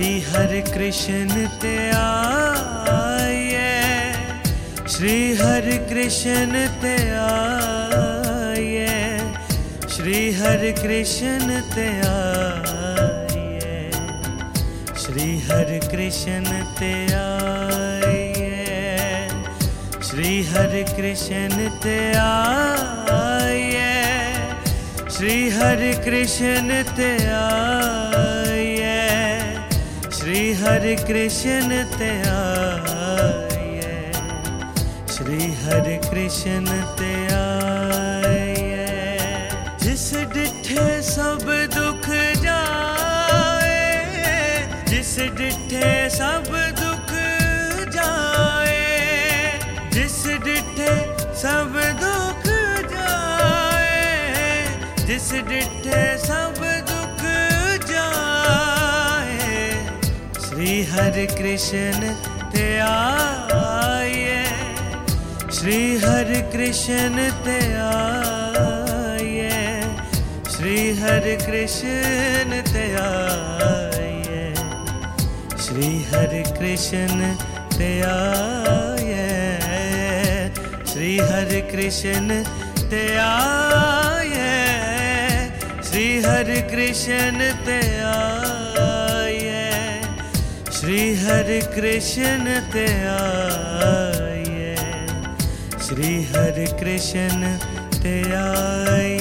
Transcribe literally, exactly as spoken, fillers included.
हरे कृष्ण ते आए, श्री हरे कृष्ण ते आए, श्री हरे कृष्ण ते आए, श्री हरे कृष्ण ते आए, श्री हरे कृष्ण ते आए, श्री हरे कृष्ण ते आए, श्री हरे कृष्ण ते आए, श्री हरे कृष्ण ते आए। जिस डिठे सब दुख जाए, जिस डिठे सब दुख जाए, जिस डिठे सब दुख जाए, जिस डिठे सब दुख जाए, श्री हरे कृष्ण ते आए, श्री हरे कृष्ण ते आए, श्री हरे कृष्ण ते आए, श्री हरे कृष्ण ते आए, श्री हरे कृष्ण ते आए, श्री हरे कृष्ण ते आए, श्री हरे कृष्ण ते आए, श्री हरे कृष्ण ते आए।